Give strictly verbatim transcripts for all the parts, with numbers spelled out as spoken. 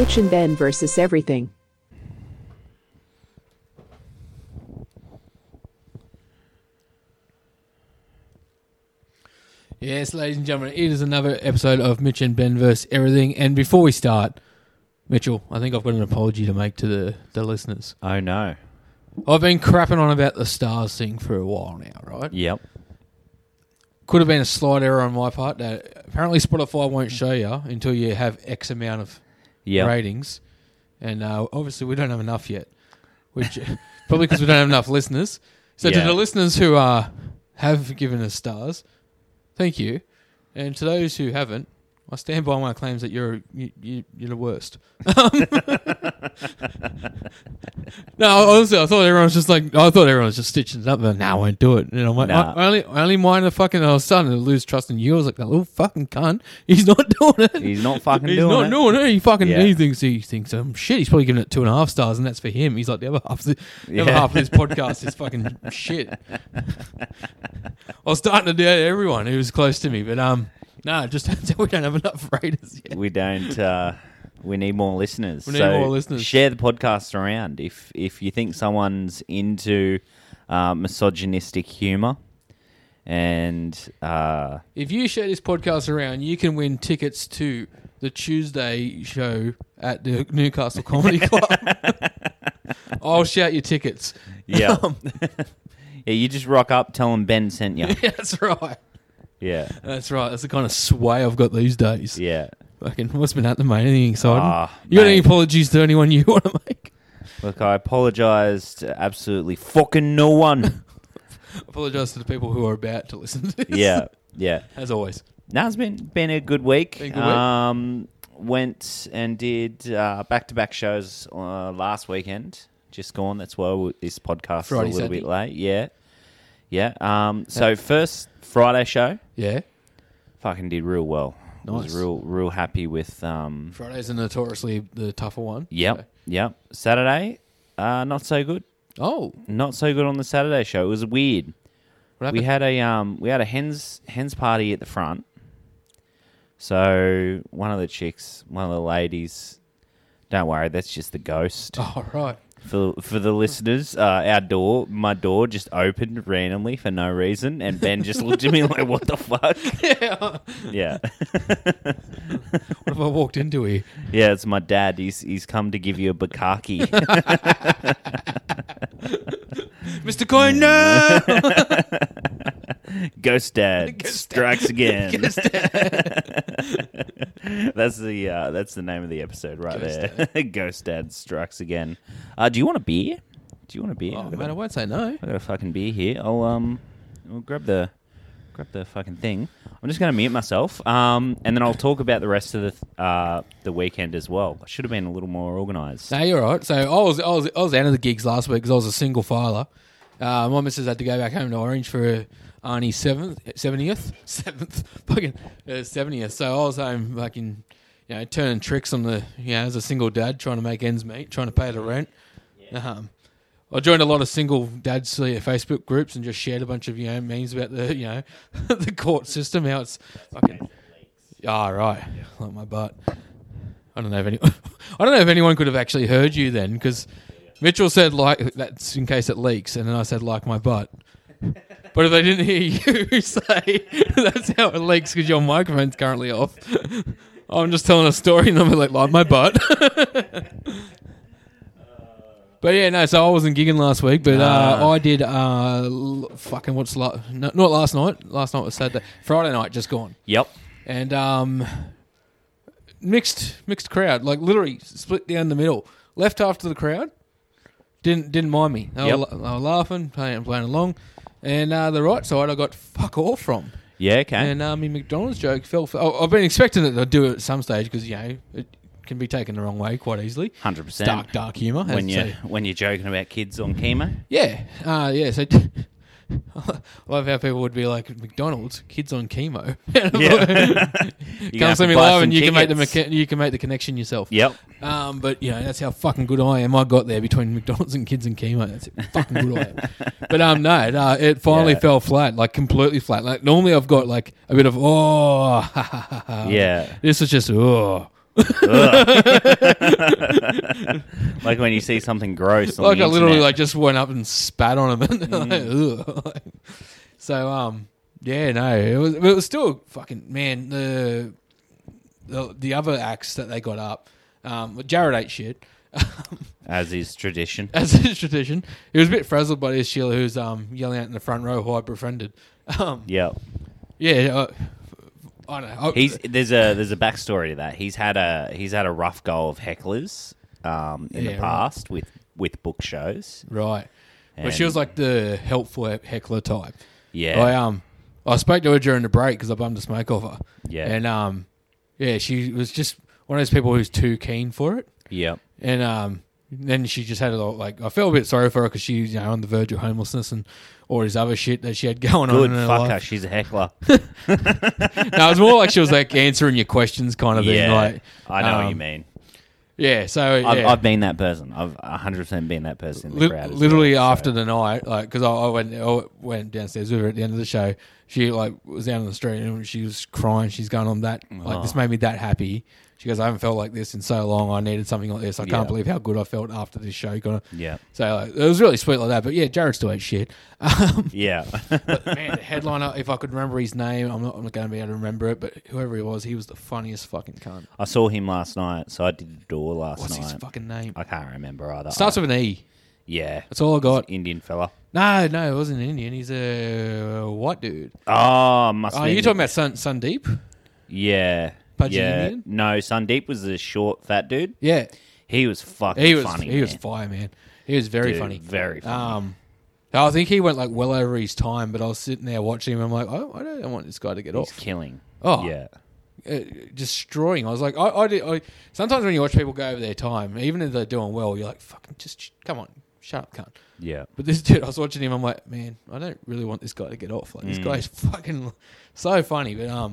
Mitch and Ben versus everything. Yes, ladies and gentlemen, it is another episode of Mitch and Ben versus everything. And before we start, Mitchell, I think I've got an apology to make to the, the listeners. Oh, no. I've been crapping on about the stars thing for a while now, right? Yep. Could have been a slight error on my part. That apparently Spotify won't show you until you have X amount of Yep. ratings. And uh, obviously we don't have enough yet, which probably because we don't have enough listeners. So Yeah. to the listeners who uh, have given us stars, thank you. And to those who haven't, I stand by my claims that you're you, you, you're the worst. No, honestly, I thought everyone was just like I thought everyone was just stitching it up, but now I won't do it. And I'm like, Nah. I, I only I only mind the fucking. I was starting to lose trust in you. I was like, that little fucking cunt. He's not doing it. He's not fucking He's doing not it. doing it. He fucking Yeah. he thinks he thinks um shit. He's probably giving it two and a half stars, and that's for him. He's like the other half. The, the other Yeah. half of this podcast is fucking shit. I was starting to doubt everyone who was close to me, but um, no, just turns out we don't have enough raters yet. We don't. Uh, we need more listeners. We need so more listeners. Share the podcast around if if you think someone's into uh, misogynistic humour, and uh, If you share this podcast around, you can win tickets to the Tuesday show at the Newcastle Comedy Club. I'll shout your tickets. yeah, yeah, you just rock up, tell them Ben sent you. Yeah, that's right. Yeah, That's right. That's the kind of sway I've got these days. yeah. Fucking, what's been happening, mate? Anything exciting? Ah, you got mate. any apologies to anyone you want to make? Look, I apologise to absolutely fucking no one. Apologise to the people who are about to listen to this. yeah, yeah. As always. No, it's been been a good week. Been a good week. Um, went and did uh, back-to-back shows uh, last weekend. Just gone. That's why we- this podcast Friday, is a little Saturday. bit late. Yeah, yeah. Um, so first Friday show, Yeah. fucking did real well. Nice. Was real real happy with. Um, Friday's are notoriously the tougher one. yep, So- yep. Saturday, uh, not so good. Oh. Not so good on the Saturday show. It was weird. What happened? We had a um we had a hens hens party at the front. So one of the chicks, one of the ladies, don't worry, that's just the ghost. Oh, right. For for the listeners, uh, our door, my door just opened randomly for no reason, and Ben just looked at me like, "What the fuck?" Yeah. Yeah, What have I walked into here? yeah, it's my dad. He's he's come to give you a bukkake. Mister Coyne, no! Ghost Dad Ghost strikes again. that's the uh, that's the name of the episode right Ghost there. Ghost Dad strikes again. Uh, do you want a beer? Do you want a beer? Oh, I've got man, I a- won't say no. I got a fucking beer here. I'll um, I'll grab the grab the fucking thing. I'm just going to mute myself. Um, and then I'll talk about the rest of the uh the weekend as well. I should have been a little more organised. No, you're right. So I was, I was, I was out of the gigs last week because I was a single filer. Uh, my missus had to go back home to Orange for Arnie's seventh, seventieth, seventh, fucking uh, seventieth. So I was home, fucking, you know, turning tricks on the, you know, as a single dad, trying to make ends meet, trying to pay the rent. Um, I joined a lot of single dads uh, Facebook groups and just shared a bunch of, you know, memes about the, you know, the court system, how it's fucking. Ah, oh, right, like my butt. I don't know if anyone. I don't know if anyone could have actually heard you then, because Mitchell said like that's in case it leaks, and then I said like my butt. But if they didn't hear you say that's how it leaks because your microphone's currently off, I'm just telling a story and I'm like like my butt. But yeah, no. So I wasn't gigging last week, but uh, Ah. I did. Uh, l- fucking what's la- no, not last night. Last night was Saturday. Friday night just gone. Yep. And um, mixed mixed crowd, like literally split down the middle. Left half to the crowd didn't didn't mind me. They, Yep. were, they were laughing, playing playing along, and uh, the right side I got fuck off from. Yeah. Okay. And um, my McDonald's joke fell. For, oh, I've been expecting it to do it at some stage because you know it can be taken the wrong way quite easily. Hundred percent. Dark dark humour. When as you they say. when you're joking about kids on chemo. Yeah, uh, yeah. So I love how people would be like McDonald's kids on chemo. You Come see me live, and you can make the tickets. mecha- you can make the connection yourself. Yep. Um, but you know that's how fucking good I am. I got there between McDonald's and kids and chemo. That's how fucking good I am. But um, no, it, uh, it finally Yeah. fell flat, like completely flat. Like normally I've got like a bit of oh, ha, ha, ha, ha. Yeah. This was just oh. Like when you see something gross on Like the I literally internet. like just went up and spat on him. And like, ugh. So um yeah no it was it was still fucking man the the, the other acts that they got up. Um, Jared ate shit. As is tradition. As is tradition. He was a bit frazzled by this Sheila who's um, yelling out in the front row who I befriended. Um, Yep. yeah, uh, I don't know. He's there's a there's a backstory to that. He's had a he's had a rough go of hecklers um, in Yeah, the past with, with book shows. Right. But she And- was like the helpful heckler type. Yeah. I um I spoke to her during the break because I bummed a smoke off her. Yeah. And um yeah, she was just one of those people who's too keen for it. Yep. And um, then she just had a lot, like, I felt a bit sorry for her because she was, you know, on the verge of homelessness and all this other shit that she had going Good. on in her Fuck her. life. She's a heckler. No, it was more like she was like answering your questions kind of thing. Yeah. Like, I know what um, you mean. Yeah, so yeah. I've, I've been that person. I've one hundred percent been that person in the Li- crowd. as literally well, so- after the night, like, because I, I went, I went downstairs with her at the end of the show. She like was down on the street and she was crying. She's going on that, like, Oh. this made me that happy. She goes, I haven't felt like this in so long. I needed something like this. I can't Yeah. believe how good I felt after this show. Kind of. Yeah. So like, it was really sweet like that. But yeah, Jared still ate shit. Um, Yeah. but man, the headliner, if I could remember his name, I'm not, I'm not going to be able to remember it. But whoever he was, he was the funniest fucking cunt. I saw him last night, so I did the door last What's night. his fucking name? I can't remember either. Starts I- with an E. Yeah. That's all I got. Indian fella. No, no, it wasn't Indian. He's a white dude. Oh, must Oh, be. you're talking about Sun, Sundeep? Yeah. Pudgy yeah. Indian? No, Sundeep was the short, fat dude. Yeah. He was fucking He was funny. he was man. fire, man. He was very Dude, funny. Very funny. Um, I think he went like well over his time, but I was sitting there watching him. I'm like, oh, I don't want this guy to get He's off. killing. Oh, Yeah. uh, destroying. I was like, I, I, did, I. Sometimes when you watch people go over their time, even if they're doing well, you're like, fucking, just sh- come on, shut up, cunt. Yeah. But this dude, I was watching him. I'm like, man, I don't really want this guy to get off. Like this Mm. guy's fucking so funny. But um,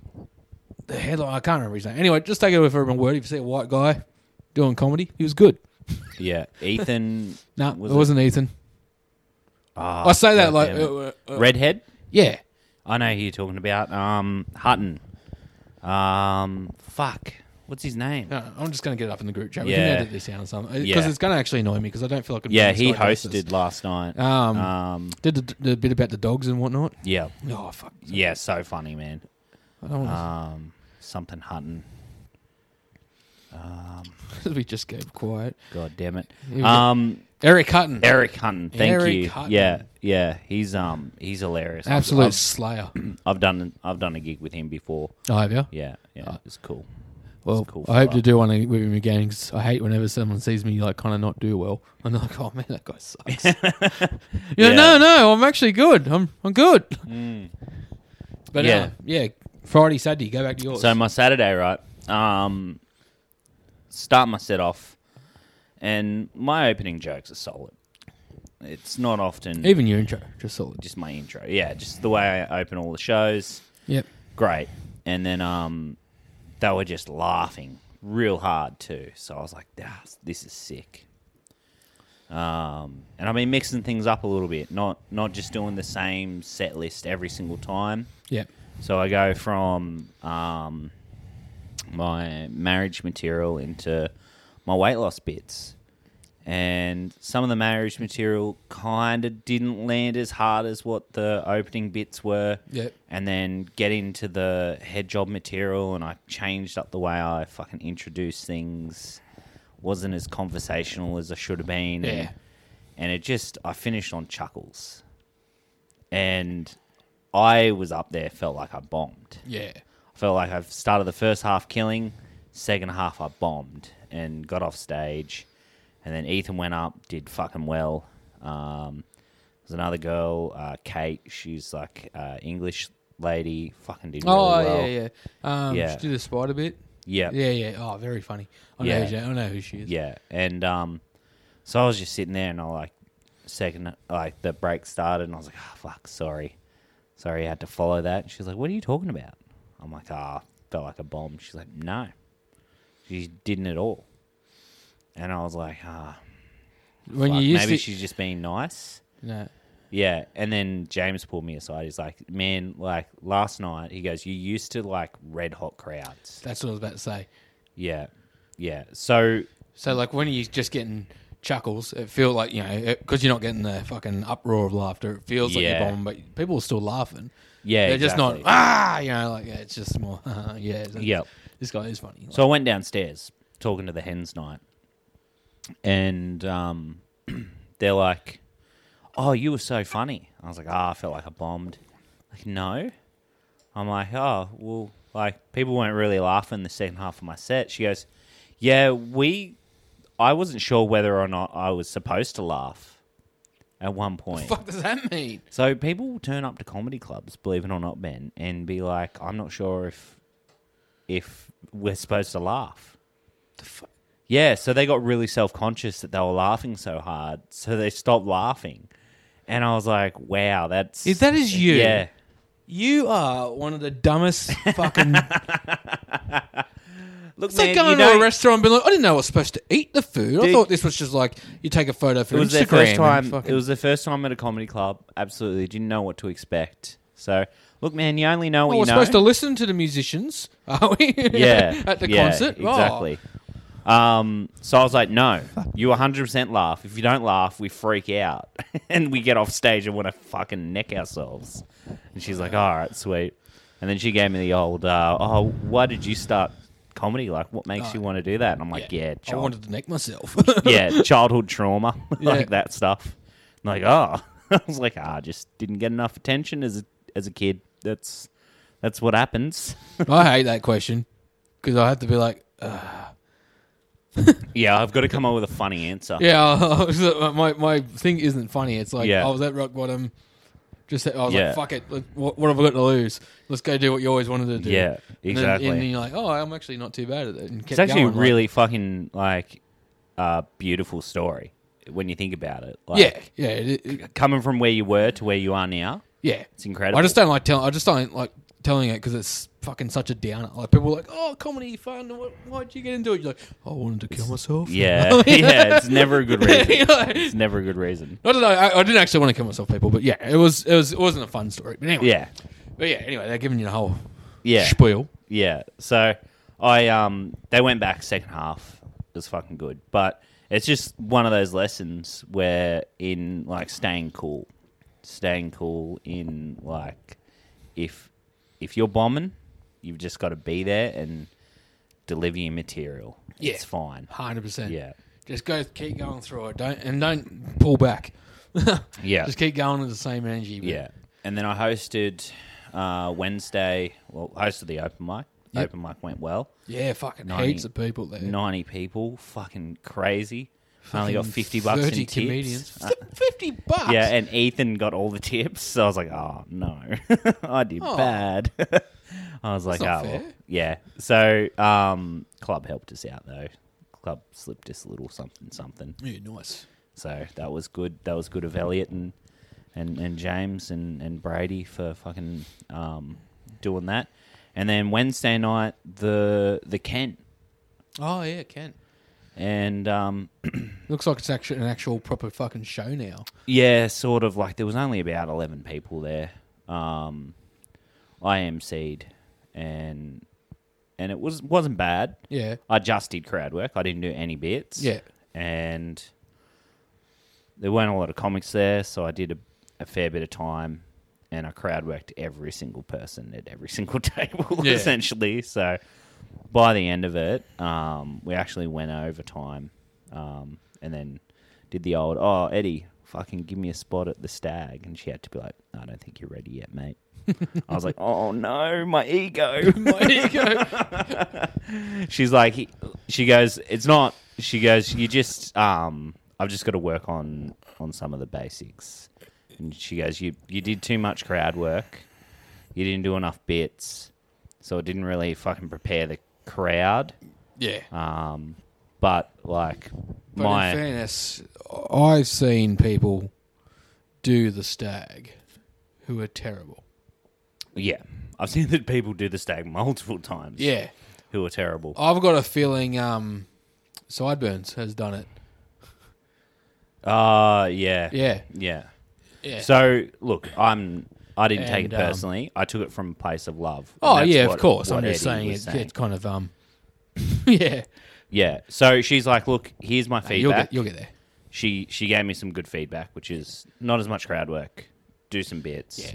the headline, I can't remember his name. Anyway, just take it with everyone word. If you see a white guy doing comedy, he was good. Yeah. Ethan. No, Was it it? wasn't Ethan. Oh, I say that like, goddamn uh, it. uh, uh, Redhead. yeah. I know who you're talking about. Um, Hutton. Um, fuck. What's his name? No, I'm just going to get it up in the group chat. We Yeah. can edit this out or something. Because Yeah. it's going to actually annoy me because I don't feel like I'm Yeah, doing he this guy justice. hosted last night. Um, Um, did the, the bit about the dogs and whatnot. yeah, Oh, fuck. yeah, so funny, man. I don't want Um, something Hutton. Um, to we just go quiet. God damn it. Here we go. Um, Eric Hutton. Eric Hutton. Thank Eric you. Hutton. Yeah, yeah. He's um, he's hilarious. I've- Absolute I've, slayer. I've done I've done a gig with him before. Oh, have you? Yeah, yeah. Oh. It's cool. Well, cool I hope fella. to do one with him again because I hate whenever someone sees me like kind of not do well. I'm like, oh man, that guy sucks. yeah, Yeah. no, no, I'm actually good. I'm I'm good. Mm. But Yeah. yeah, yeah. Friday, Saturday, go back to yours. So my Saturday, right? Um, start my set off, and my opening jokes are solid. It's not often Even your intro, just solid. just my intro. Yeah, just the way I open all the shows. Yep. Great. And then um, they were just laughing real hard too. So I was like, ah, this is sick. Um, and I've been mixing things up a little bit, not not just doing the same set list every single time. Yep. So I go from um, my marriage material into my weight loss bits. And some of the marriage material kind of didn't land as hard as what the opening bits were. Yep. And then get into the head job material, and I changed up the way I fucking introduce things. Wasn't as conversational as I should have been. Yeah. And, and it just, I finished on chuckles. And I was up there, felt like I bombed. Yeah. I felt like I've started the first half killing, second half I bombed and got off stage. And then Ethan went up, did fucking well. Um, there's another girl, uh, Kate. She's like uh, English lady, fucking did really Oh well. yeah, yeah. Um, Yeah. She did the spider bit. Yeah, Yeah, yeah. Oh, very funny. I know. Yeah. Who she, I know who she is. yeah. And um, so I was just sitting there, and I like second, like the break started, and I was like, oh, fuck, sorry, sorry, I had to follow that. And she's like, what are you talking about? I'm like, ah, oh, felt like a bomb. She's like, no, she didn't at all. And I was like, ah, When fuck, you used maybe to, she's just being nice. no. Yeah, and then James pulled me aside. He's like, man, like last night, he goes, you used to like red hot crowds. That's what I was about to say. Yeah, yeah. So So like when you're just getting chuckles, it feels like, you know, because you're not getting the fucking uproar of laughter. It feels like Yeah. you're bombing, but people are still laughing. yeah, They're exactly. just not ah, you know, like yeah, it's just more yeah. it's- Yep. This guy is funny. So I went downstairs talking to the hens night, and um, they're like, "Oh, you were so funny." I was like, "Ah, I felt like I bombed." Like, no. I'm like, "Oh, well, like people weren't really laughing the second half of my set." She goes, "Yeah, we." I wasn't sure whether or not I was supposed to laugh at one point. What the fuck does that mean? So people will turn up to comedy clubs, believe it or not, Ben, and be like, "I'm not sure if if we're supposed to laugh." The fuck? Yeah, so they got really self-conscious that they were laughing so hard, so they stopped laughing. And I was like, wow, that's... If that is you, Yeah. you are one of the dumbest fucking. Look, It's like man, going you to know, a restaurant and being like, I didn't know I was supposed to eat the food. I Dude. thought this was just like you take a photo for it was Instagram. their first and time. fucking- It was their first time at a comedy club. Absolutely, didn't know what to expect. So, look, man, you only know what Oh, you we're know. supposed to listen to the musicians, are we? yeah, At the yeah, concert? Oh. exactly. Um, so I was like, no, you one hundred percent laugh. If you don't laugh, we freak out. And we get off stage and want to fucking neck ourselves. And she's like, all right, sweet. And then she gave me the old, uh, oh, why did you start comedy? Like, what makes Oh. you want to do that? And I'm like, yeah, I child- wanted to neck myself. yeah, childhood trauma, Yeah. like that stuff. I'm like, oh, I was like, ah, just didn't get enough attention as a, as a kid. That's that's what happens. I hate that question because I have to be like, uh, Yeah, I've got to come up with a funny answer. yeah, I was- my my thing isn't funny. It's like Yeah. I was at rock bottom. Just I was Yeah. like, fuck it. Like, what, what have I got to lose? Let's go do what you always wanted to do. Yeah, And then- exactly. And then, you're like, oh, I'm actually not too bad at it. And kept It's actually going, a like- really fucking like uh, beautiful story when you think about it. Like, yeah, yeah, it, it, coming from where you were to where you are now, yeah. it's incredible. I just don't like telling. I just don't like telling it because it's fucking such a downer. Like people are like, oh, comedy fun. What, why'd you get into it? You're like, I wanted to kill myself. yeah, yeah. It's never a good reason. You know? It's never a good reason. I don't know. I, I didn't actually want to kill myself, people, but yeah, it was. It was. It wasn't a fun story. But anyway, Yeah, But yeah, anyway, they're giving you the whole yeah, spiel. yeah. So I um, they went back second half. It was fucking good, but it's just one of those lessons where in like staying cool, staying cool in like if if you're bombing, you've just got to be there and deliver your material. Yeah. It's fine. Hundred percent. Yeah. Just go, keep going through it. Don't and don't pull back. Yeah. Just keep going with the same energy. but- Yeah. And then I hosted uh, Wednesday, well, hosted the open mic. Yep. Open mic went well. Yeah, fucking ninety heaps of people there. ninety people. Fucking crazy. I only got Fucking fifty bucks in thirty tips. comedians. Uh, F- Fifty bucks. yeah, and Ethan got all the tips. So I was like, oh, no. I did Oh. bad. I was like, not oh, well. fair. Yeah. So um, Club helped us out, though. Club slipped us a little something, something. Yeah, nice. So that was good. That was good of Elliot and and, and James and, and Brady for fucking um, doing that. And then Wednesday night, the the Kent. Oh yeah, Ken. And um, Looks like it's actually an actual proper fucking show now. yeah, sort of like there was only about eleven people there. Um, I emceed and and it was wasn't bad. Yeah. I just did crowd work. I didn't do any bits. Yeah. And there weren't a lot of comics there, so I did a, a fair bit of time, and I crowd worked every single person at every single table, Yeah. essentially. So by the end of it, um, we actually went overtime, um, and then did the old, oh, Eddie, fucking give me a spot at the Stag. And she had to be like, I don't think you're ready yet, mate. I was like, oh, no, my ego. My ego. She's like, he, she goes, it's not, she goes, you just, um, I've just got to work on, on some of the basics. And she goes, you, you did too much crowd work. You didn't do enough bits. So it didn't really fucking prepare the crowd. Yeah. Um, but like But my, in fairness, I've seen people do the Stag who are terrible. yeah, I've seen that people do the Stag multiple times. Yeah. Who are terrible. I've got a feeling um, Sideburns has done it. Uh, yeah. Yeah. Yeah. Yeah. So look, I'm. I didn't take it And, um, personally. I took it from a place of love. And oh, that's yeah, what- of course. what I'm just Eddie saying was it's, it's kind of... um, yeah. Yeah. So she's like, look, here's my Uh, you'll feedback. get you'll get there. She she gave me some good feedback, which is not as much crowd work. Do some bits. Yeah.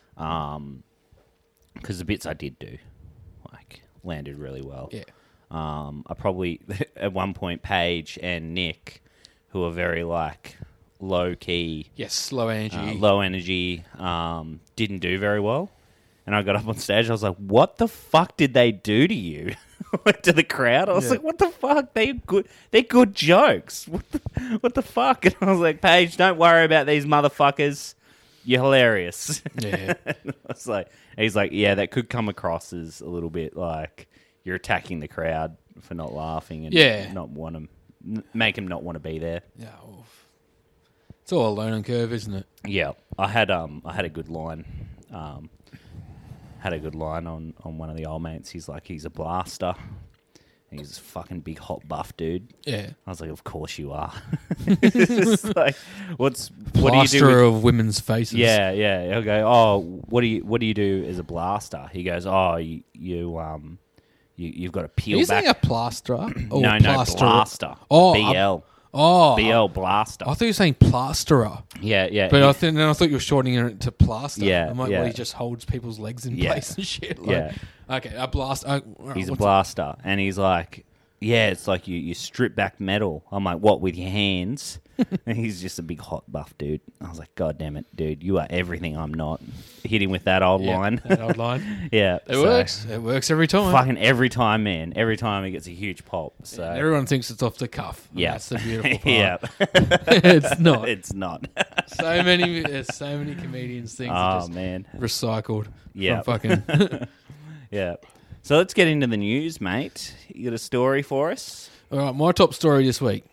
Um, because the bits I did do, like, landed really well. Yeah. Um, I probably at one point Paige and Nick, who are very like low key, Yes, low energy. uh, low energy, um, didn't do very well. And I got up on stage. I was like, "What the fuck did they do to you?" Like, to the crowd, I was Yeah. like, "What the fuck? They good. They're good jokes. What the, what the fuck?" And I was like, "Paige, don't worry about these motherfuckers. You're hilarious." Yeah. I was like, he's like, "Yeah, that could come across as a little bit like you're attacking the crowd for not laughing and Yeah. not want them, make them not want to be there." Yeah. Well, it's all a learning curve, isn't it? Yeah, I had um, I had a good line. Um, had a good line on, on one of the old mates. He's like, he's a blaster. And he's a fucking big hot buff dude. Yeah. I was like, of course you are. It's just like, what's what do you do? Plaster With, of women's faces. yeah, yeah. He'll go, oh, what do you what do you do as a blaster? He goes, oh, you, you um, you you've got to Are peel you back. saying a plasterer? Or no, no, plasterer? blaster. Oh, B L. Oh, B L blaster. I thought you were saying plasterer, yeah, yeah. but he- I think then I thought you were shortening it to plaster. Yeah, I'm like, yeah. well, he just holds people's legs in Yeah. place and shit. Like, Yeah. Okay, a blast. Uh, He's a what's blaster, and he's like, yeah, it's like you, you strip back metal. I'm like, what, with your hands? And he's just a big hot buff dude. I was like, God damn it, dude, you are everything I'm not. Hit him with that old it? Yeah, line. that old line. Yeah, It so, works. It works every time. Fucking every time, man. Every time he gets a huge pop. So And everyone thinks it's off the cuff. And yeah, that's the beautiful part. yeah, It's not. it's not. So many, there's so many comedians things are Oh just man, recycled. Yeah. From fucking. yeah. So let's get into the news, mate. You got a story for us? All right, my top story this week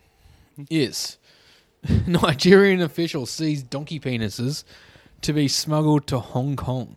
is Nigerian officials seize donkey penises to be smuggled to Hong Kong.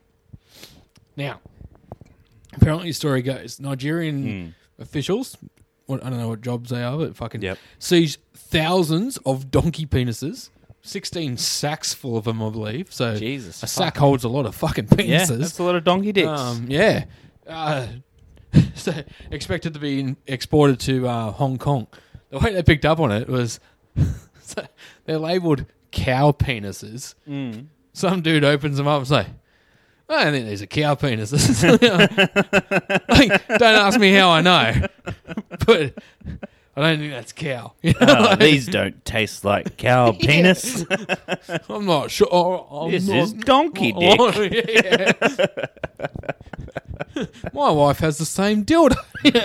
Now, apparently the story goes, Nigerian officials, what, I don't know what jobs they are, but fucking Yep. seize thousands of donkey penises, sixteen sacks full of them, I believe. So Jesus, a fuck. sack holds a lot of fucking Yeah, penises. that's a lot of donkey dicks. Um, yeah. Uh, so expected to be in, exported to uh, Hong Kong. The way they picked up on it was so they're labelled cow penises. Mm. Some dude opens them up and say, I don't think these are cow penises. Like, don't ask me how I know, but I don't think that's cow. You know, Oh, like, these don't taste like cow penis. I'm not sure. Oh, I'm This not, is donkey oh, dick. yeah. My wife has the same dildo.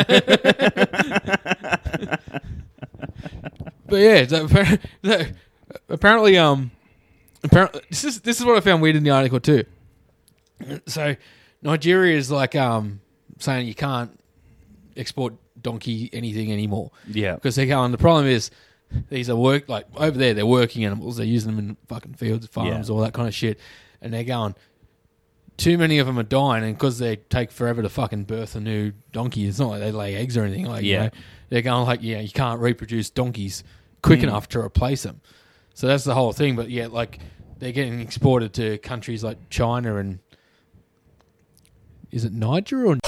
But yeah, so appar- so apparently, um, apparently, this is this is what I found weird in the article too. So Nigeria is like um saying you can't export donkey anything anymore. Yeah. Because they're going, the problem is these are work, like over there, they're working animals. They're using them in fucking fields, farms, Yeah. all that kind of shit. And they're going, too many of them are dying, and because they take forever to fucking birth a new donkey, it's not like they lay eggs or anything. Like, you Yeah. know, they're going like, yeah, you can't reproduce donkeys quick Mm. enough to replace them. So that's the whole thing. But yeah, like they're getting exported to countries like China and is it Niger or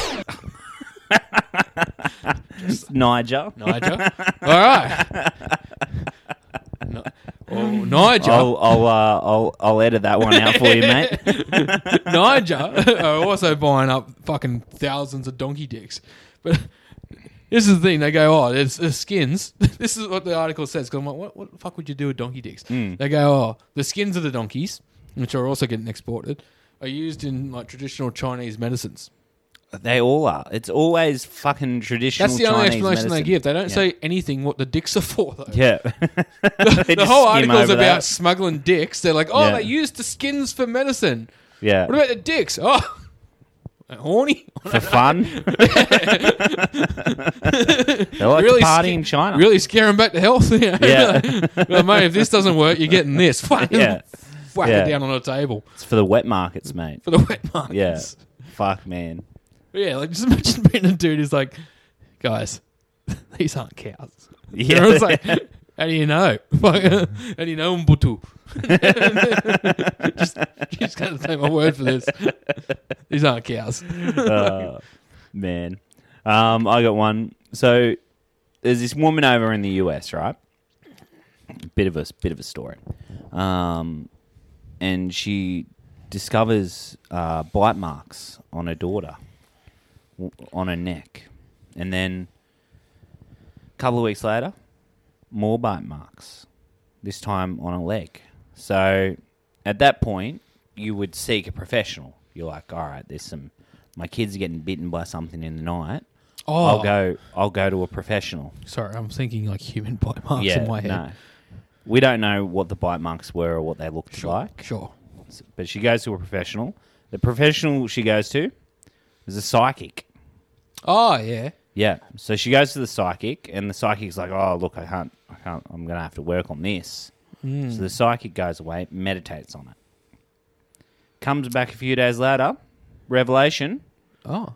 Niger. Niger? All right. No, oh, Niger. I'll I'll, uh, I'll I'll edit that one out for you, mate. Niger are also buying up fucking thousands of donkey dicks. But this is the thing. They go, oh, it's, it's skins. This is what the article says. Because I'm like, what, what the fuck would you do with donkey dicks? Mm. They go, oh, the skins of the donkeys, which are also getting exported, are used in like traditional Chinese medicines. They all are. It's always fucking traditional. That's the only Chinese explanation medicine. they give. They don't Yeah. say anything what the dicks are for, though. Yeah. They The just whole skim article's over about that. smuggling dicks. They're like, oh, Yeah. they use the skins for medicine. Yeah. What about the dicks? Oh, horny? For fun. They like Really to party sca- in China. Really scare them back to health. You know? Yeah. Well, mate, if this doesn't work, you're getting this. Whack, Yeah. whack Yeah. it down on a table It's for the wet markets, mate. for the wet markets. Yeah. Fuck, man. But yeah, like just imagine being a dude who's like, guys, these aren't cows. Yeah. Everyone's like, how do you know? Fuck, how do you know Mbutu? just, just gonna take my word for this. These aren't cows. Uh, man. Um, I got one. so there's this woman over in the U S, right? Bit of a bit of a story, um, and she discovers uh, bite marks on her daughter, w- on her neck, and then a couple of weeks later, more bite marks. This time on a leg. So at that point, you would seek a professional. You're like, all right, there's some. My kids are getting bitten by something in the night. Oh, I'll go. I'll go to a professional. Sorry, I'm thinking like human bite marks yeah, in my head. no. We don't know what the bite marks were or what they looked Sure, like. sure. But she goes to a professional. The professional she goes to is a psychic. Oh yeah. Yeah. So she goes to the psychic, and the psychic's like, "Oh, look, I can't. I can't. I'm going to have to work on this." Mm. So the psychic goes away, meditates on it. Comes back a few days later. Revelation. Oh.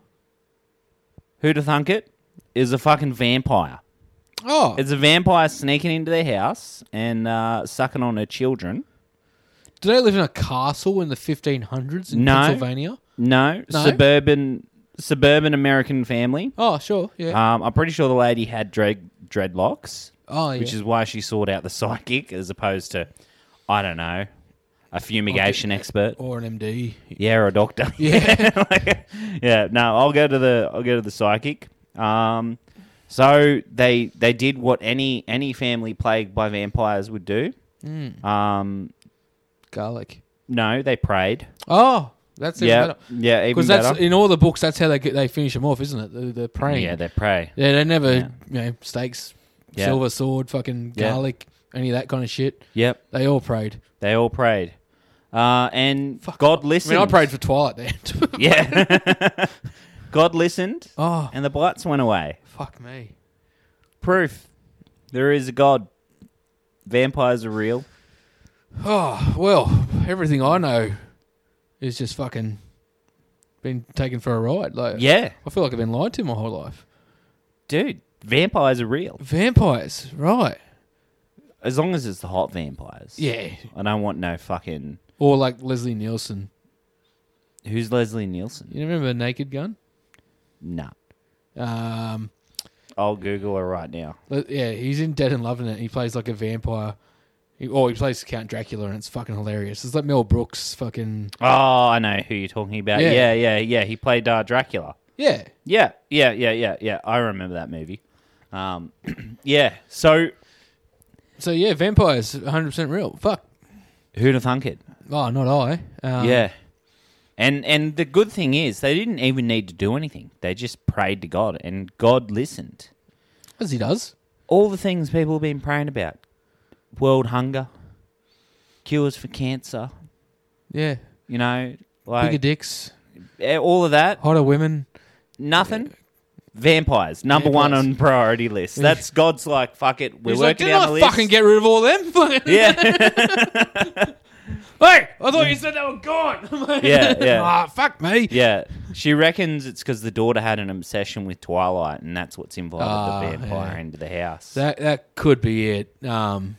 Who'd have thunk it? Is a fucking vampire. Oh. It's a vampire sneaking into their house and uh, sucking on her children. Do they live in a castle in the fifteen hundreds in No. Pennsylvania? No, No? suburban suburban American family. Oh, sure. Yeah. Um, I'm pretty sure the lady had dread, dreadlocks, oh, yeah. which is why she sought out the psychic as opposed to, I don't know, a fumigation expert. or an M D. Yeah, or a doctor. Yeah. Like, yeah. No, I'll go to the I'll go to the psychic. Um, so they they did what any any family plagued by vampires would do. Mm. Um, Garlic. no, they prayed. Oh, that's even Yeah, better. yeah, even Because that's better. in all the books. That's how they get, they finish them off, isn't it? The, the praying. Yeah, they pray. Yeah, they never, Yeah. you know, stakes, Yeah. silver sword, fucking Yeah. garlic, any of that kind of shit. Yep, They all prayed. they all prayed, uh, and God I listened. mean, I prayed for Twilight then. Yeah, God listened, Oh, and the blights went away. fuck me. Proof there is a God. Vampires are real. Oh, well, everything I know is just fucking been taken for a ride. Like, Yeah, I feel like I've been lied to my whole life. dude, vampires are real. Vampires, right. As long as it's the hot vampires. Yeah. I don't want no fucking... Or like Leslie Nielsen. Who's Leslie Nielsen? You remember Naked Gun? Nah. Um, I'll Google her right now. le- yeah, he's in Dead and Loving It. He plays like a vampire. He, or he plays Count Dracula, and it's fucking hilarious. It's like Mel Brooks, fucking... Oh, I know who you're talking about. Yeah. Yeah, yeah, yeah. He played uh, Dracula. Yeah. Yeah, yeah, yeah, yeah, yeah. I remember that movie. Um, yeah, so So, yeah, vampires, one hundred percent real. Fuck. who'd have thunk it? Oh, not I. Um, Yeah. And and the good thing is, they didn't even need to do anything. They just prayed to God, and God listened. As he does. All the things people have been praying about. World hunger. Cures for cancer. Yeah. You know, like Bigger dicks. eh, all of that. Hotter women. Nothing. Vampires. Number one Vampires. on priority list. That's God's like, fuck it. We're He's like, working didn't down I the list. fucking get rid of all them? Yeah. Hey, I thought you said they were gone. Yeah, yeah. Ah, fuck me. Yeah. She reckons it's because the daughter had an obsession with Twilight, and that's what's invited Ah, the vampire yeah. into the house. That that could be it. Um,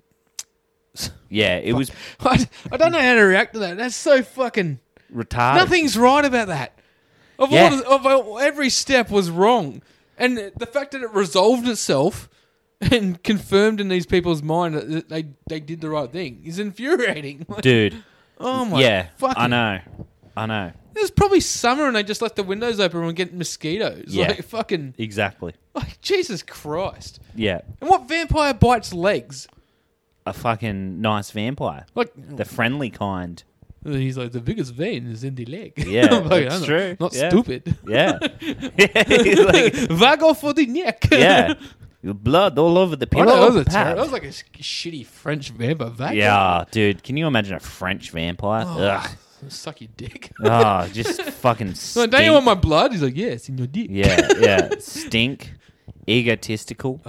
yeah, it was I, I don't know how to react to that. That's so fucking... retarded. Nothing's right about that. Of Yeah. all, the, of all, every step was wrong, and the fact that it resolved itself and confirmed in these people's mind that they they did the right thing is infuriating. Like, Dude. oh my! Yeah, fucking, I know. I know. It was probably summer, and they just left the windows open and get mosquitoes. Yeah. Like fucking, Exactly. like Jesus Christ! Yeah. And what vampire bites legs? A fucking nice vampire. Like The friendly kind. he's like the biggest vein is in the leg. Yeah, I'm like, that's I'm not- true. Not Yeah. stupid. Yeah. yeah. He's like, Vago for the neck. yeah. Your blood all over the I pillow. know, that, was a pad. ter- that was like a sh- shitty French vampire. Vago. Yeah, dude. Can you imagine a French vampire? Oh. Ugh. Suck your dick. Oh, just fucking Like, stink. don't you want my blood? He's like, yeah, it's in your dick. Yeah, yeah. Stink. Egotistical.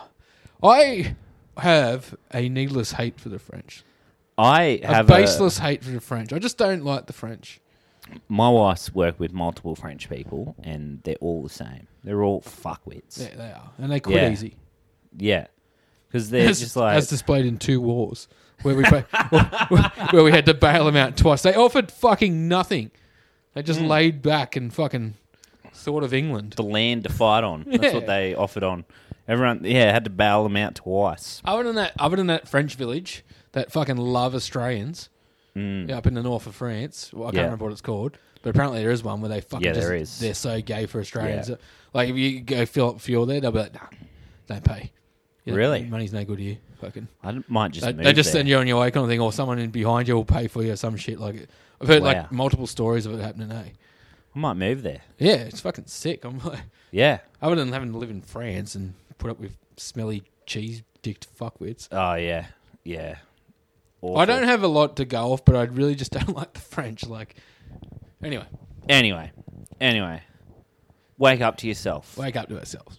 I have a needless hate for the French. I A have baseless hate for the French. I just don't like the French. A, my wife's worked with multiple French people, and they're all the same. They're all fuckwits. Yeah, they are. And they quit Yeah. easy. Yeah. Because they're as, just like... as displayed in two wars where we ba- where we had to bail them out twice. They offered fucking nothing. They just Hmm. laid back and fucking Sword of England. the land to fight on. That's Yeah. what they offered on. Everyone, yeah, had to bail them out twice. Other than that, other than that French village that fucking love Australians, yeah, up in the north of France. Well, I can't Yeah. remember what it's called, but apparently there is one where they fucking Yeah, just, there is. they're so gay for Australians. Yeah. Like if you go fill up fuel there, they'll be like, nah, don't pay. You know, Really? money's no good here. Fucking. I d- might just They, move they just there. send you on your way kind of thing, or someone in behind you will pay for you or some shit like it. I've heard Wow. like multiple stories of it happening. Hey, I might move there. yeah, it's fucking sick. I'm like, Yeah. other than having to live in France and put up with smelly cheese dicked fuckwits. Oh, yeah. Yeah. Awful. I don't have a lot to go off, but I really just don't like the French. Like, anyway, Anyway. Anyway. Wake up to yourself. wake up to ourselves.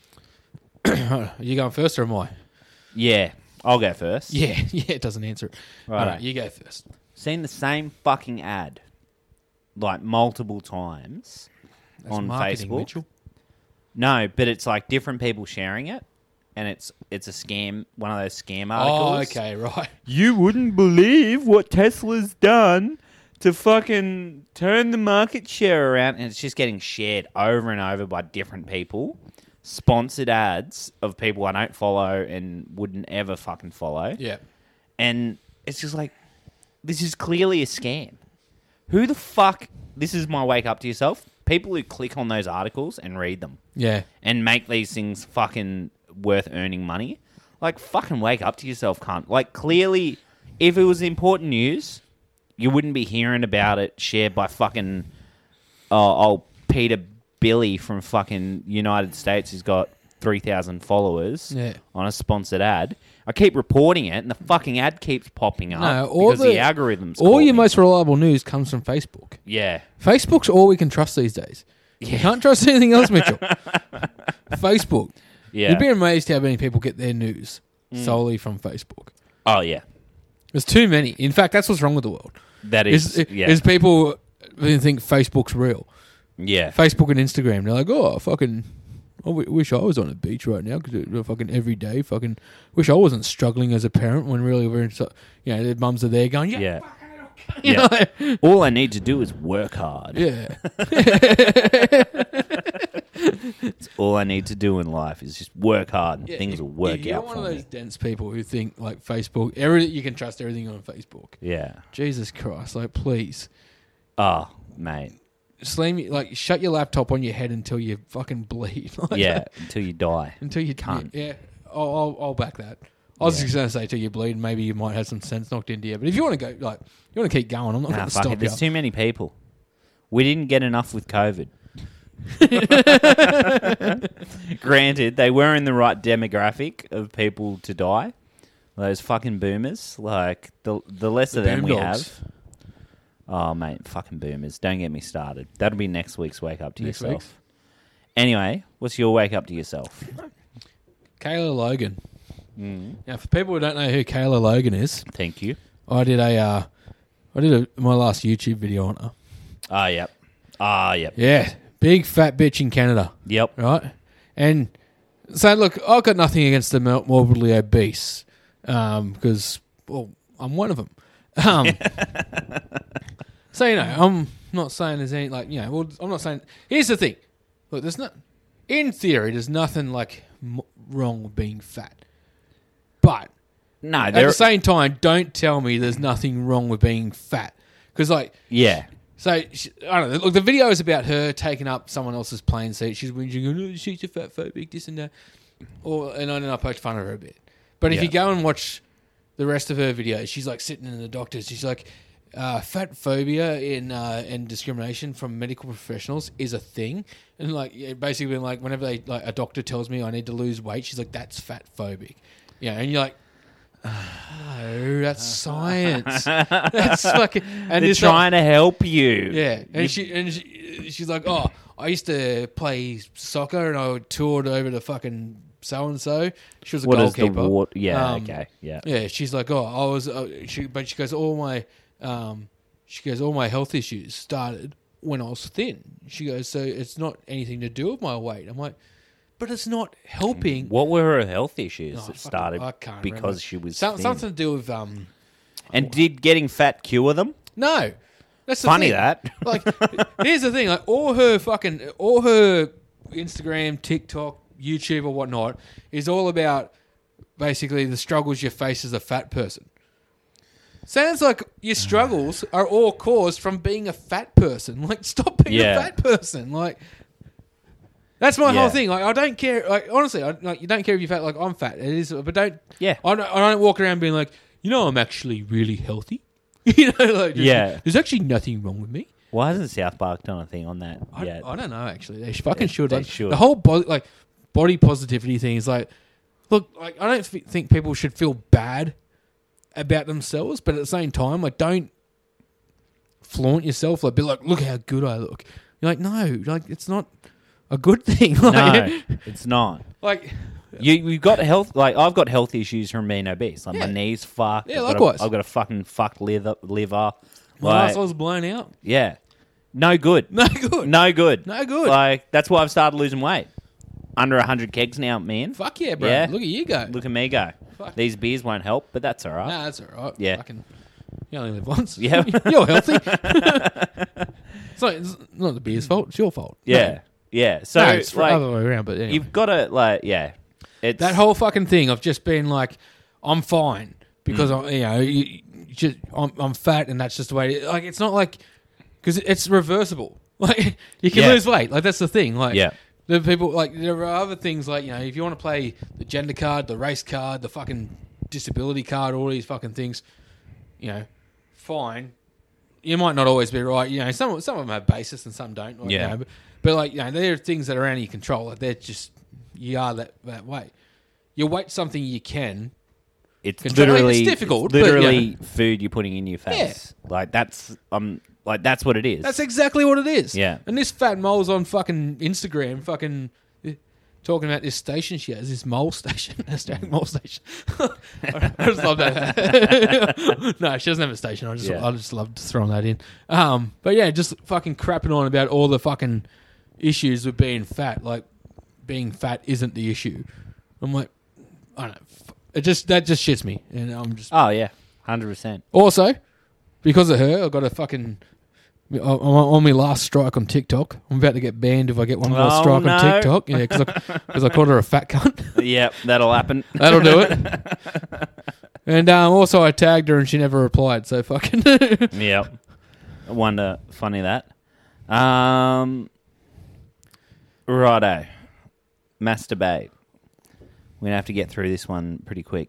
Are you going first or am I? Yeah. I'll go first. Yeah, yeah, it doesn't answer it. Right. All right, you go first. Seen the same fucking ad like multiple times That's on marketing, Facebook. Mitchell. No, but it's like different people sharing it, and it's it's a scam, one of those scam Oh, articles. okay, right. You wouldn't believe what Tesla's done to fucking turn the market share around, and it's just getting shared over and over by different people. Sponsored ads of people I don't follow and wouldn't ever fucking follow. Yeah. And it's just like, this is clearly a scam. Who the fuck... This is my wake up to yourself. People who click on those articles and read them Yeah. and make these things fucking worth earning money. Like, fucking wake up to yourself, cunt. Like, clearly, if it was important news, you wouldn't be hearing about it shared by fucking... Oh, oh Peter Billy from fucking United States who's got three thousand followers Yeah. on a sponsored ad. I keep reporting it, and the fucking ad keeps popping up No, all because the, the- algorithms All caught your me. most reliable news comes from Facebook. Yeah. Facebook's all we can trust these days. You can't trust anything else, Mitchell. Facebook. Yeah. You'd be amazed how many people get their news solely from Facebook. Oh, yeah. There's too many. In fact, that's what's wrong with the world. That is... Is, yeah. is people who think Facebook's real. yeah. Facebook and Instagram, they're like, oh, fucking, I w- wish I was on a beach right now because fucking every day, fucking, wish I wasn't struggling as a parent when really we're, in so, you know, their mums are there going, yeah, Yeah. you Yeah. know, All I need to do is work hard. yeah, All I need to do in life is just work hard and yeah. things if- will work if you're out one for of me. those dense people who think like Facebook, every you can trust everything on Facebook. Yeah. Jesus Christ, like please, Oh, mate. slam you, like shut your laptop on your head until you fucking bleed. Like, Yeah, until you die. until you Cunt. Yeah, I'll, I'll, I'll back that. I was Yeah. just going to say till you bleed, maybe you might have some sense knocked into you. But if you want to go, like, you want to keep going, I'm not Nah, going to fuck stop it. There's you. too many people. We didn't get enough with COVID. Granted, they were in the right demographic of people to die. Those fucking boomers. Like, the the less The of them boom we dogs. have. Oh, mate, fucking boomers. Don't get me started. That'll be next week's Wake Up to Next Yourself. week's? Anyway, what's your Wake Up to Yourself? Kayla Logan. Mm. Now, for people who don't know who Kayla Logan is, Thank you. I did a, uh, I did a, my last YouTube video on her. Ah, yep. Ah, yep. Yeah, big fat bitch in Canada, Yep. right? And so, look, I've got nothing against the mor- morbidly obese, um, because well, I'm one of them. Um, so you know, I'm not saying there's any like you know. Well, I'm not saying. Here's the thing. Look, there's not. In theory, there's nothing like m- wrong with being fat, but No, at there. the same time, don't tell me there's nothing wrong with being fat because like. Yeah. So, she, I don't know. Look, the video is about her taking up someone else's plane seat. She's whinging, oh, she's a fat phobic, this and that. Or, and I, and I poked fun of her a bit. But if Yeah. you go and watch the rest of her videos, she's like sitting in the doctor's. She's like, uh, fat phobia in, uh, and discrimination from medical professionals is a thing. And like, yeah, basically, when, like, whenever they, like, a doctor tells me I need to lose weight, she's like, that's fat phobic. Yeah, and you're like, no, that's science. That's fucking. And They're it's not- trying to help you. yeah, and she and she, she's like, oh, I used to play soccer and I toured over to fucking so and so. She was a What is the goalkeeper. ward? Yeah, Um, okay. Yeah. Yeah, she's like, oh, I was. Uh, she, but she goes, all my, um, she goes, all my health issues started when I was thin. She goes, so it's not anything to do with my weight. I'm like, but it's not helping. What were her health issues Oh, that fucking- started I can't because remember. she was Some, thin? something to do with um. And did getting fat cure them? No, That's the Funny thing. that. Like, here's the thing: like all her fucking, all her Instagram, TikTok, YouTube, or whatnot is all about basically the struggles you face as a fat person. Sounds like your struggles are all caused from being a fat person. Like, stop being Yeah. a fat person. Like, that's my Yeah. whole thing. Like, I don't care. Like, honestly, I, like, you don't care if you're fat. Like, I'm fat. It is, but don't. Yeah. I don't, I don't walk around being like, you know, I'm actually really healthy. You know, like, there's, Yeah. there's actually nothing wrong with me. Why hasn't South Park done a thing on that I, yet? I don't know. Actually, they fucking They- should. they Like, should. The whole body, like body positivity thing is like, look, like I don't f- think people should feel bad about themselves, but at the same time, like, don't flaunt yourself. Like, be like, look how good I look. You're like, no, like it's not a good thing. Like, No, it's not. like You you've got health like I've got health issues from being obese. Like Yeah. my knees fucked. Yeah, I've got likewise. a, I've got a fucking fucked liver. liver. my Like, asshole's blown out. yeah, no good. No good. No good. No good. Like that's why I've started losing weight. Under a hundred kegs now, man. Fuck yeah, bro. Yeah. Look at you go. Look at me go. Fuck. These beers won't help, but that's all right. Nah, that's all right. Yeah. Fucking, you only live once. Yeah. You're healthy. it's, not, it's not the beer's fault. It's your fault. Yeah, yeah. So No, it's the like, other way around. But anyway. you've got to like, yeah. It's that whole fucking thing of just being like, I'm fine because Mm. I, you know, you, you just I'm, I'm fat and that's just the way. It, like it's not like because it's reversible. Like you can Yeah. lose weight. Like that's the thing. Like Yeah. the people like there are other things like you know if you want to play the gender card, the race card, the fucking disability card, all these fucking things, you know, fine. You might not always be right. You know, some some of them have basis and some don't. Like, Yeah. You know, but, but like you know, there are things that are out of your control. Like they're just you are that that way. You weight something you can. It's Control- like, it's literally difficult, it's but, literally yeah. food you're putting in your face. Like that's um like that's what it is. That's exactly what it is. Yeah. And this fat mole's on fucking Instagram, fucking uh, talking about this station she has, this mole station, hashtag mole station. I just love that. No, she doesn't have a station. I just, Yeah. I just love throwing that in. Um, but yeah, just fucking crapping on about all the fucking issues with being fat. Like being fat isn't the issue. I'm like, I don't know. F- It just that just shits me, and I'm just Oh yeah, hundred percent. also because of her. I got a fucking. I'm on my last strike on TikTok. I'm about to get banned if I get one more Oh, strike no. on TikTok. Yeah, because I, 'cause I called her a fat cunt. Yep, that'll happen. That'll do it. And um, also, I tagged her and she never replied. So fucking. Yep. I wonder, funny that. Um, righto. Masturbate. We're gonna have to get through this one pretty quick.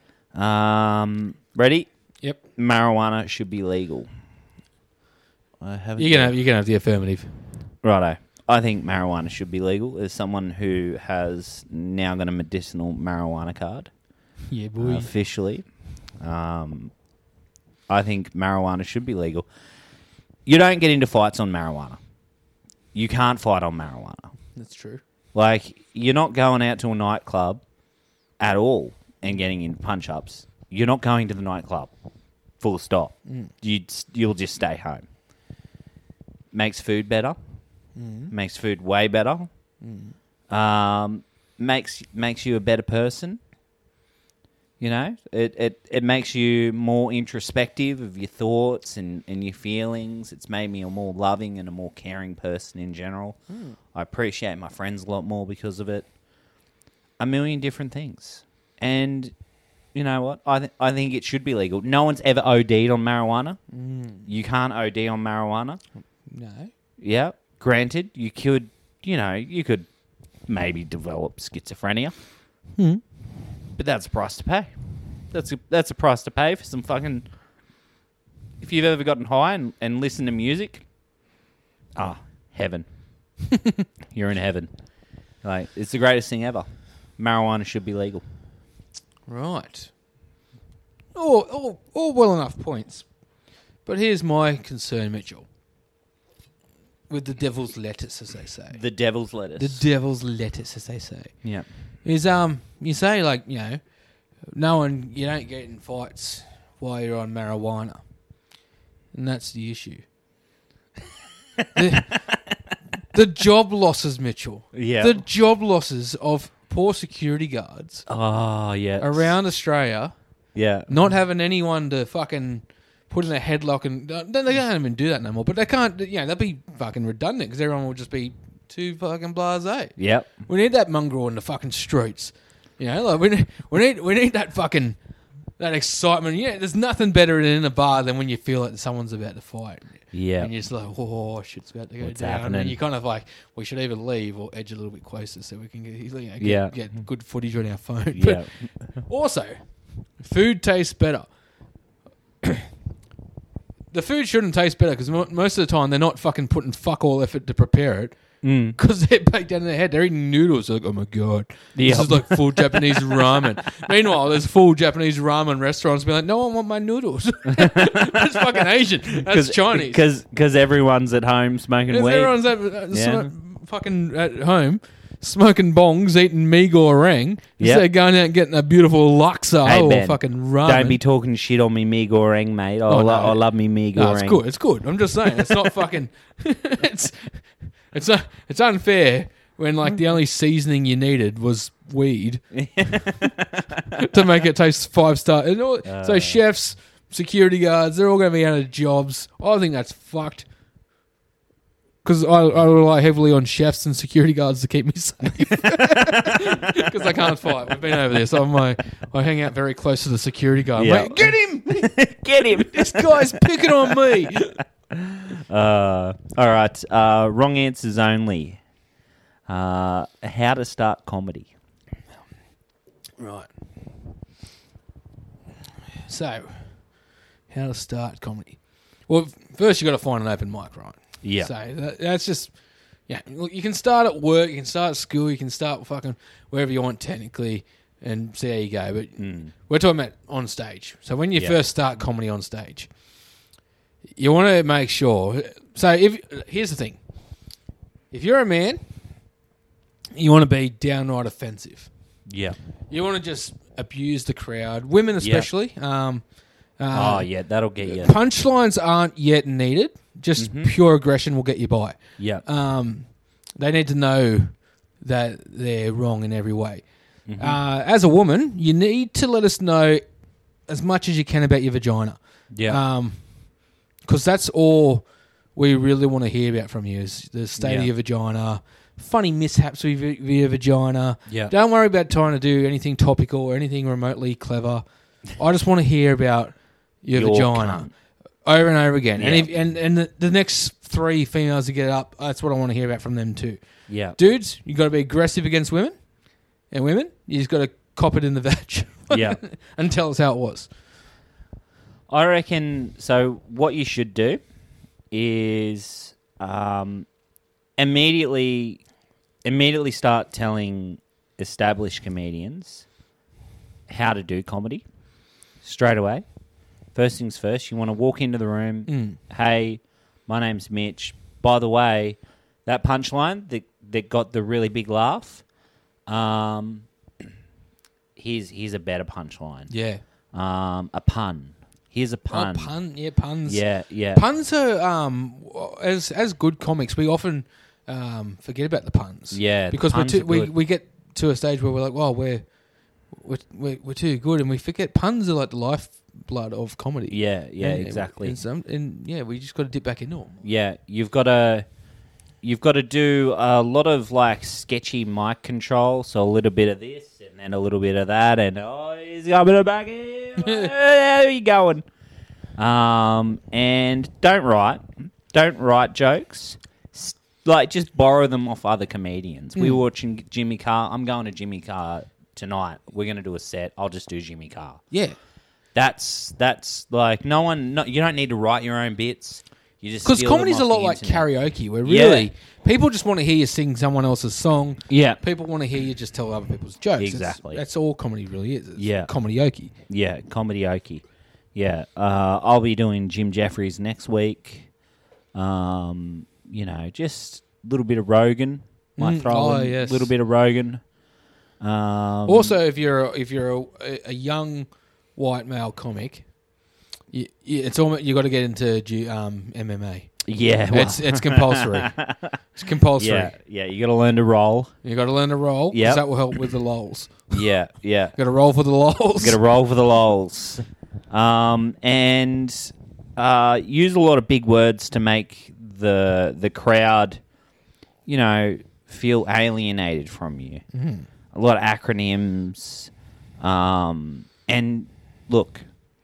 Um, ready? Yep. Marijuana should be legal. I haven't. You're gonna have, you're gonna have the affirmative. Righto. I think marijuana should be legal. As someone who has now got a medicinal marijuana card Yeah, uh, boy. officially, um, I think marijuana should be legal. You don't get into fights on marijuana. You can't fight on marijuana. That's true. Like, you're not going out to a nightclub at all and getting in punch-ups. You're not going to the nightclub. Full stop. Mm. You'd, you'll just stay home. Makes food better. Mm. Makes food way better. Mm. Um, makes makes you a better person. You know, it, it, it makes you more introspective of your thoughts and, and your feelings. It's made me a more loving and a more caring person in general. Mm. I appreciate my friends a lot more because of it. A million different things. And you know what? I, th- I think it should be legal. No one's ever O D'd on marijuana. Mm. You can't O D on marijuana. No. Yeah. Granted, you could, you know, you could maybe develop schizophrenia. Hmm. But that's a price to pay. That's a, that's a price to pay for some fucking... If you've ever gotten high and, and listened to music, ah, heaven. You're in heaven. Like, it's the greatest thing ever. Marijuana should be legal. Right. All, all, all well enough points. But here's my concern, Mitchell. With the devil's lettuce, as they say. The devil's lettuce. The devil's lettuce, as they say. yeah. Is, um, you say, like, you know, no one, you don't get in fights while you're on marijuana. And that's the issue. the, the job losses, Mitchell. Yeah. The job losses of poor security guards Oh, yeah. around Australia Yeah. not having anyone to fucking put in a headlock and uh, they they can't even do that no more. But they can't. You know, that'd be fucking redundant because everyone will just be too fucking blasé. Yep. We need that mongrel in the fucking streets. You know, like we need we need we need that fucking that excitement. Yeah, there's nothing better in a bar than when you feel like someone's about to fight. Yeah. And you're just like, oh, shit's about to go What's down. happening? And you're kind of like, we should either leave or edge a little bit closer so we can get, you know, get, Yeah. get good footage on our phone. Yeah. But also, food tastes better. The food shouldn't taste better because mo- most of the time they're not fucking putting fuck all effort to prepare it. Mm. Because they're baked down in their head. They're eating noodles. They're like, oh my God. This Yep. is like full Japanese ramen. Meanwhile, there's full Japanese ramen restaurants being like, no, I want my noodles. That's fucking Asian. That's Chinese. Because everyone's at home smoking Because weed. everyone's at, uh, Yeah. sm- fucking at home smoking bongs, eating mee goreng. Yep. Instead of going out and getting a beautiful laksa Hey, or Ben, fucking ramen. Don't be talking shit on me mee goreng, mate. I, Oh, lo- no. I love me mee goreng. No, it's good. It's good. I'm just saying. It's not fucking... it's it's uh, it's unfair when like the only seasoning you needed was weed to make it taste five star. And all, Uh. so chefs, security guards, they're all going to be out of jobs. I think that's fucked. Because I, I rely heavily on chefs and security guards to keep me safe. Because I can't fight. We've been over this. I'm like, I hang out very close to the security guard. I'm Yeah. like, get him! Get him. This guy's picking on me. Uh, all right. Uh, wrong answers only. Uh, how to start comedy. Right. So, how to start comedy? Well, first you got to find an open mic, right? Yeah. So that, that's just yeah. Look, you can start at work, you can start at school, you can start fucking wherever you want technically, and see how you go. But Mm. we're talking about on stage. So when you Yeah. first start comedy on stage, you want to make sure. So if here's the thing, if you're a man, you want to be downright offensive. Yeah. You want to just abuse the crowd, women especially. Um, uh, oh, yeah. That'll get you. Punchlines aren't yet needed. Just Mhm. pure aggression will get you by. Yeah. Um, they need to know that they're wrong in every way. Mhm. Uh, as a woman, you need to let us know as much as you can about your vagina. yeah. Um, because that's all we really want to hear about from you is the state of Yeah. your vagina, funny mishaps with your, with your vagina. yeah. Don't worry about trying to do anything topical or anything remotely clever. I just want to hear about your, Your vagina cunt. over and over again. And Yeah. if, and and the, the next three females to get up, that's what I want to hear about from them too. Yeah. Dudes, you got to be aggressive against women, and women, you just got to cop it in the veg. Yeah. And tell us how it was. I reckon. So what you should do is um, immediately, immediately start telling established comedians how to do comedy straight away. First things first, you want to walk into the room. Mm. Hey, my name's Mitch. By the way, that punchline that that got the really big laugh. Um, here's here's a better punchline. Yeah. Um, a pun. Here's a pun. Oh, pun. Yeah, puns. Yeah, yeah. Puns are um as as good comics, we often um forget about the puns. Yeah, the because we're puns too, are we good. we get to a stage where we're like, well, we're we're we're, we're too good, and we forget puns are like the lifeblood of comedy. Yeah, yeah, And- exactly. And, some, and yeah, we just got to dip back into them. Yeah, you've got to you've got to do a lot of like sketchy mic control. So a little bit of this and then a little bit of that, and oh, he's coming back in. How are you going? Um, and don't write, don't write jokes. S- Like just borrow them off other comedians. We Mm. were watching Jimmy Carr. I'm going to Jimmy Carr tonight. We're going to do a set. I'll just do Jimmy Carr. Yeah, That's that's like no one. No, you don't need to write your own bits. You just because steal them comedy's off a lot the like internet. karaoke, where Yeah. really people just want to hear you sing someone else's song. Yeah, People want to hear you just tell other people's jokes. That's- Exactly. That's, all comedy really is. It's Yeah. comedy-okie. yeah, comedy okie. Yeah, uh, I'll be doing Jim Jeffries next week. Um, you know, just a little bit of Rogan. Might Mm, throw oh, in a yes. little bit of Rogan. Um, Also, if you're a, if you're a, a young white male comic, you, you, it's almost you got to get into G, um, M M A. yeah, well, It's it's compulsory. It's compulsory. yeah, yeah. You got to learn to roll. You got to learn to roll. 'cause Yep. that will help with the lols. Yeah, yeah. Got to roll for the lols. Got to roll for the lols. Um, and uh, use a lot of big words to make the the crowd, you know, feel alienated from you. Mm. A lot of acronyms, um, and look,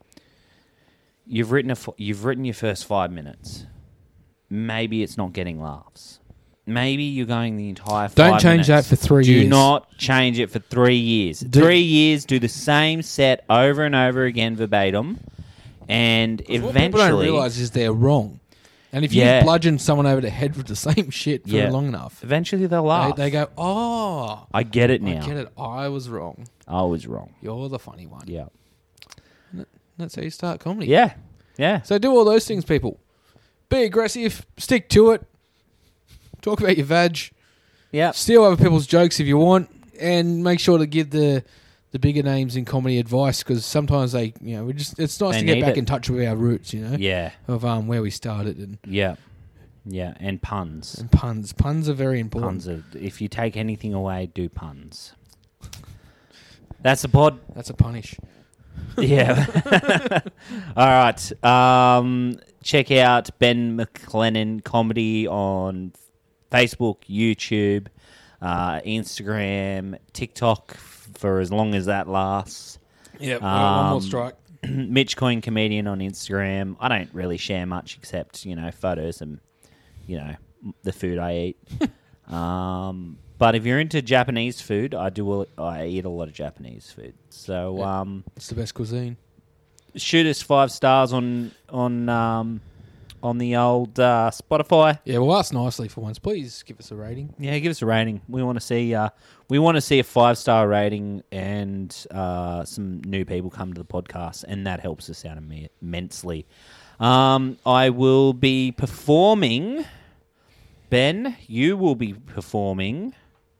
you've written a f- you've written your first five minutes. Maybe it's not getting laughs. Maybe you're going the entire. Don't five change minutes. that for three do years. Do not change it for three years. Do- three years, do the same set over and over again, verbatim, and What people eventually, don't realise is they're wrong. And if Yeah. you bludgeon someone over the head with the same shit for Yeah. long enough, eventually they'll they, laugh. they go, "Oh, I get it I now. get it. I was wrong. I was wrong. You're the funny one." Yeah, That's how you start comedy. yeah, yeah. So do all those things, people. Be aggressive. Stick to it. Talk about your vag. Yeah. Steal other people's jokes if you want, and make sure to give the the bigger names in comedy advice, because sometimes they, you know, we just it's nice They to get need back it. in touch with our roots, you know, Yeah, of um where we started, and, yeah, yeah. And puns. and puns. Puns are very important. Puns. Are, if you take anything away, do puns. That's the pod. That's a punish. Yeah. All right. Um, check out Ben McLennan Comedy on Facebook, YouTube, uh, Instagram, TikTok for as long as that lasts. Yeah, one more Um, strike. Mitch Coyne Comedian on Instagram. I don't really share much except, you know, photos and, you know, m- the food I eat. um, but if you're into Japanese food, I do. a- I eat a lot of Japanese food. So Yeah. um, It's the best cuisine. shoot us five stars on on um, on the old uh, Spotify. Yeah, well, ask nicely for once. Please give us a rating. Yeah, give us a rating. We want to see. Uh, we want to see a five star rating and uh, some new people come to the podcast, and that helps us out imme- immensely. Um, I will be performing. Ben, you will be performing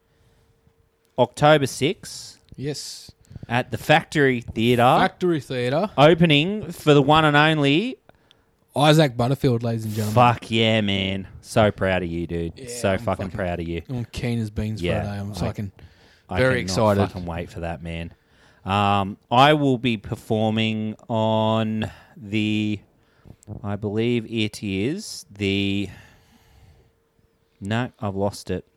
October sixth Yes. at the Factory Theatre, Factory Theatre. opening for the one and only. Isaac Butterfield, ladies and gentlemen. Fuck yeah, man! So proud of you, dude. Yeah, so I'm fucking, fucking- proud of you. I'm keen as beans Yeah, for a day. I'm I- fucking I very cannot excited. Fucking wait for that, man. Um, I will be performing on the, I believe it is the. No, I've lost it.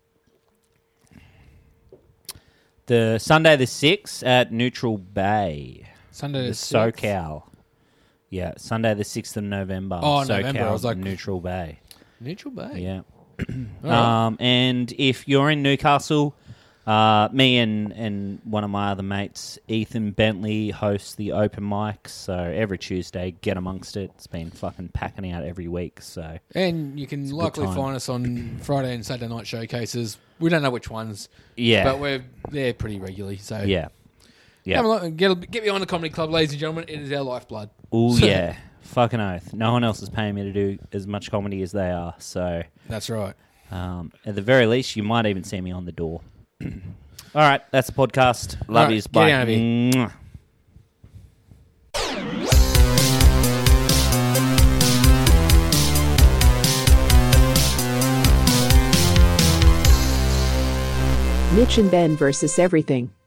The Sunday the sixth at Neutral Bay, Sunday the the sixth. SoCal. Yeah, Sunday the sixth of November. Oh, SoCal, November, I was like- Neutral Bay. Neutral Bay. Yeah. All right. Um, and if you're in Newcastle, uh, me and, and one of my other mates, Ethan Bentley, hosts the open mics. So every Tuesday, get amongst it. It's been fucking packing out every week. So And you can a good likely time. find us on Friday and Saturday night showcases. We don't know which ones, yeah, but we're there pretty regularly. So yeah, yeah. Come along, get get behind the comedy club, ladies and gentlemen. It is our lifeblood. Oh So- yeah, fucking oath. No one else is paying me to do as much comedy as they are. So That's right. um, at the very least, you might even see me on the door. All right, that's the podcast. Love All right, yous. get Bye. out of here. Mwah. Mitch and Ben versus everything.